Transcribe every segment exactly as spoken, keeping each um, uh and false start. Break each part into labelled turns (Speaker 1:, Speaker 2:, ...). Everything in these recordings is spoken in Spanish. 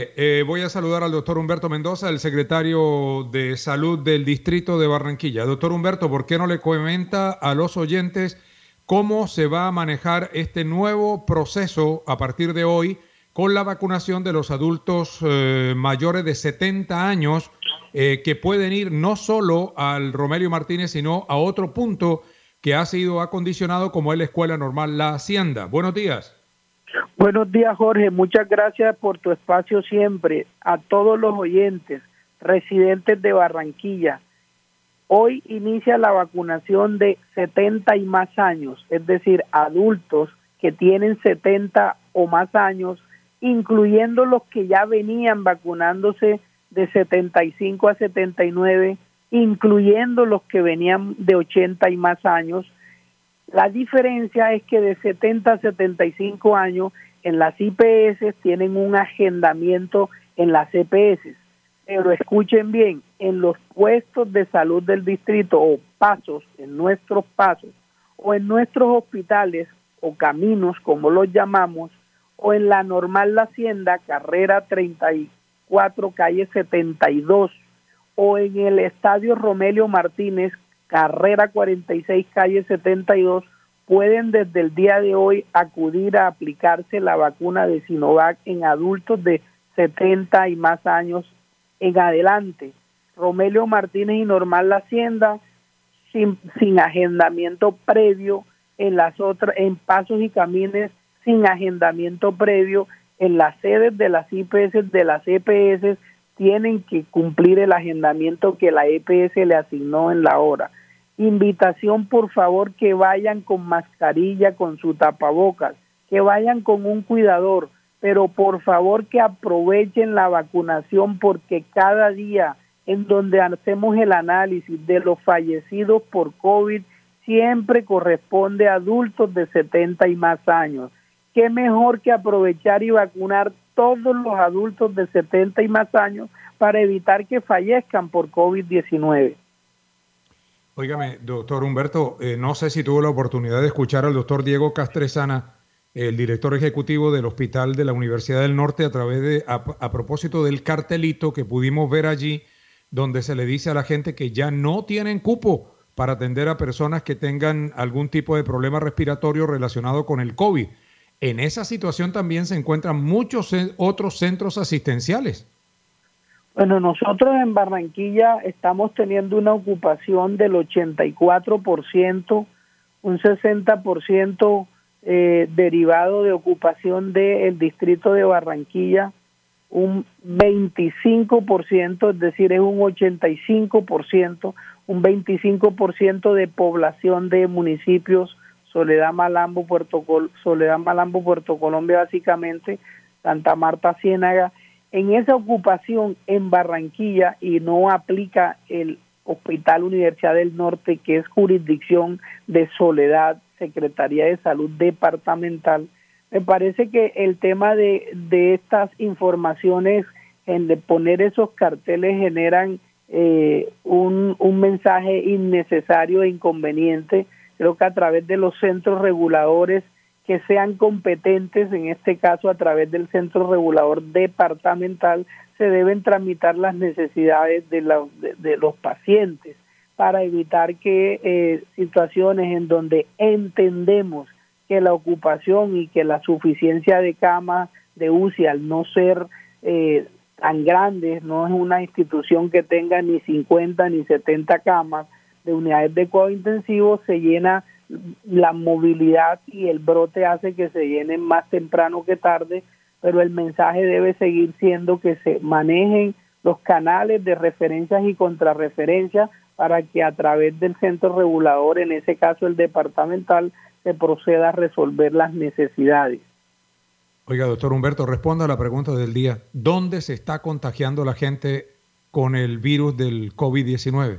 Speaker 1: Eh, voy a saludar al doctor Humberto Mendoza, el secretario de Salud del Distrito de Barranquilla. Doctor Humberto, ¿por qué no le comenta a los oyentes cómo se va a manejar este nuevo proceso a partir de hoy con la vacunación de los adultos eh, mayores de setenta años eh, que pueden ir no solo al Romelio Martínez, sino a otro punto que ha sido acondicionado como es la Escuela Normal La Hacienda? Buenos días.
Speaker 2: Buenos días, Jorge. Muchas gracias por tu espacio siempre. A todos los oyentes, residentes de Barranquilla, hoy inicia la vacunación de setenta y más años, es decir, adultos que tienen setenta o más años, incluyendo los que ya venían vacunándose de setenta y cinco a setenta y nueve, incluyendo los que venían de ochenta y más años. La diferencia es que de setenta a setenta y cinco años en las I P S tienen un agendamiento en las E P S, pero escuchen bien, en los puestos de salud del distrito o pasos, en nuestros pasos, o en nuestros hospitales o caminos, como los llamamos, o en la Normal La Hacienda, carrera treinta y cuatro, calle setenta y dos, o en el Estadio Romelio Martínez, carrera cuarenta y seis, calle setenta y dos, pueden desde el día de hoy acudir a aplicarse la vacuna de Sinovac en adultos de setenta y más años en adelante. Romelio Martínez y Normal La Hacienda, sin, sin agendamiento previo, en las otras, en Pasos y Camines, sin agendamiento previo, en las sedes de las I P S, de las E P S, tienen que cumplir el agendamiento que la E P S le asignó en la hora. Invitación, por favor, que vayan con mascarilla, con su tapabocas, que vayan con un cuidador, pero por favor que aprovechen la vacunación, porque cada día en donde hacemos el análisis de los fallecidos por COVID siempre corresponde a adultos de setenta y más años. Qué mejor que aprovechar y vacunar todos los adultos de setenta y más años para evitar que fallezcan por COVID diecinueve.
Speaker 1: Óigame, doctor Humberto, eh, no sé si tuvo la oportunidad de escuchar al doctor Diego Castresana, el director ejecutivo del Hospital de la Universidad del Norte, a través de, a, a propósito del cartelito que pudimos ver allí, donde se le dice a la gente que ya no tienen cupo para atender a personas que tengan algún tipo de problema respiratorio relacionado con el COVID. En esa situación también se encuentran muchos otros centros asistenciales.
Speaker 2: Bueno, nosotros en Barranquilla estamos teniendo una ocupación del ochenta y cuatro por ciento, un sesenta por ciento eh, derivado de ocupación del distrito de Barranquilla, un veinticinco por ciento, es decir, es un ochenta y cinco por ciento, un veinticinco por ciento de población de municipios, Soledad Malambo, Puerto Col Soledad Malambo, Puerto Colombia básicamente, Santa Marta, Ciénaga. En esa ocupación en Barranquilla, y no aplica el Hospital Universidad del Norte, que es jurisdicción de Soledad, Secretaría de Salud Departamental, me parece que el tema de, de estas informaciones, en de poner esos carteles, generan eh, un, un mensaje innecesario e inconveniente. Creo que a través de los centros reguladores que sean competentes, en este caso a través del Centro Regulador Departamental, se deben tramitar las necesidades de, la, de, de los pacientes para evitar que eh, situaciones en donde entendemos que la ocupación y que la suficiencia de camas de U C I, al no ser eh, tan grandes, no es una institución que tenga ni cincuenta ni setenta camas de unidades de cuidado intensivo, se llena la movilidad y el brote hace que se llenen más temprano que tarde, pero el mensaje debe seguir siendo que se manejen los canales de referencias y contrarreferencias para que a través del centro regulador, en ese caso el departamental, se proceda a resolver las necesidades.
Speaker 1: Oiga, doctor Humberto, responda a la pregunta del día. ¿Dónde se está contagiando la gente con el virus del COVID diecinueve?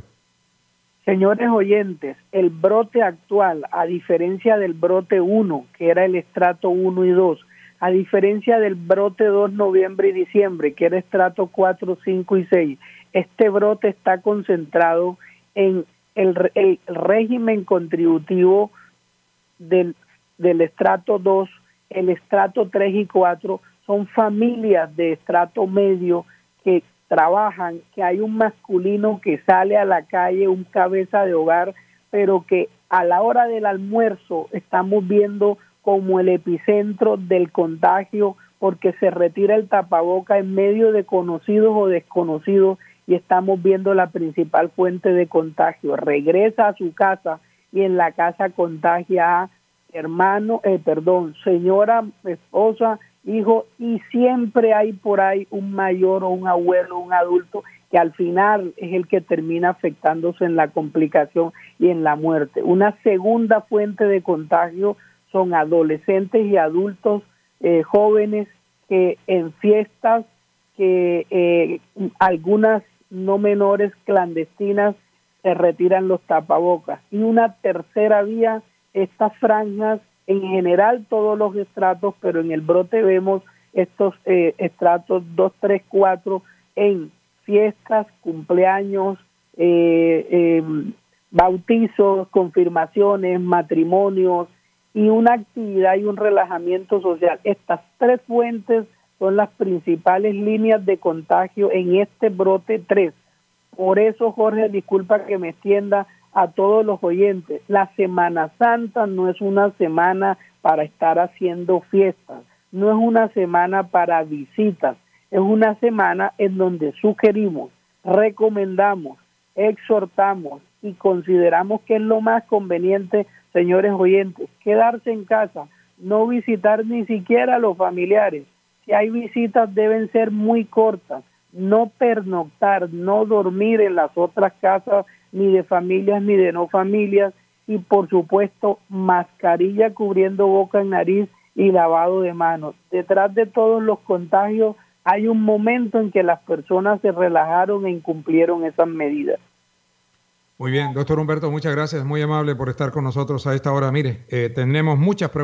Speaker 2: Señores oyentes, el brote actual, a diferencia del brote uno, que era el estrato uno y dos, a diferencia del brote dos, noviembre y diciembre, que era estrato cuatro, cinco y seis, este brote está concentrado en el, el régimen contributivo del, del estrato dos, el estrato tres y cuatro, son familias de estrato medio que trabajan, que hay un masculino que sale a la calle, un cabeza de hogar, pero que a la hora del almuerzo estamos viendo como el epicentro del contagio, porque se retira el tapaboca en medio de conocidos o desconocidos y estamos viendo la principal fuente de contagio. Regresa a su casa y en la casa contagia a hermano, eh, perdón, señora, esposa, hijo, y siempre hay por ahí un mayor o un abuelo, un adulto, que al final es el que termina afectándose en la complicación y en la muerte. Una segunda fuente de contagio son adolescentes y adultos eh, jóvenes que en fiestas, que eh, algunas no menores clandestinas se retiran los tapabocas. Y una tercera vía, estas franjas, en general todos los estratos, pero en el brote vemos estos eh, estratos dos, tres, cuatro en fiestas, cumpleaños, eh, eh, bautizos, confirmaciones, matrimonios y una actividad y un relajamiento social. Estas tres fuentes son las principales líneas de contagio en este brote tres. Por eso, Jorge, disculpa que me extienda a todos los oyentes, la Semana Santa no es una semana para estar haciendo fiestas, no es una semana para visitas, es una semana en donde sugerimos, recomendamos, exhortamos y consideramos que es lo más conveniente, señores oyentes, quedarse en casa, no visitar ni siquiera a los familiares. Si hay visitas deben ser muy cortas, no pernoctar, no dormir en las otras casas ni de familias ni de no familias, y por supuesto mascarilla cubriendo boca y nariz y lavado de manos. Detrás de todos los contagios hay un momento en que las personas se relajaron e incumplieron esas medidas.
Speaker 1: Muy bien, doctor Humberto, muchas gracias, muy amable por estar con nosotros a esta hora. Mire, eh, tenemos muchas preguntas.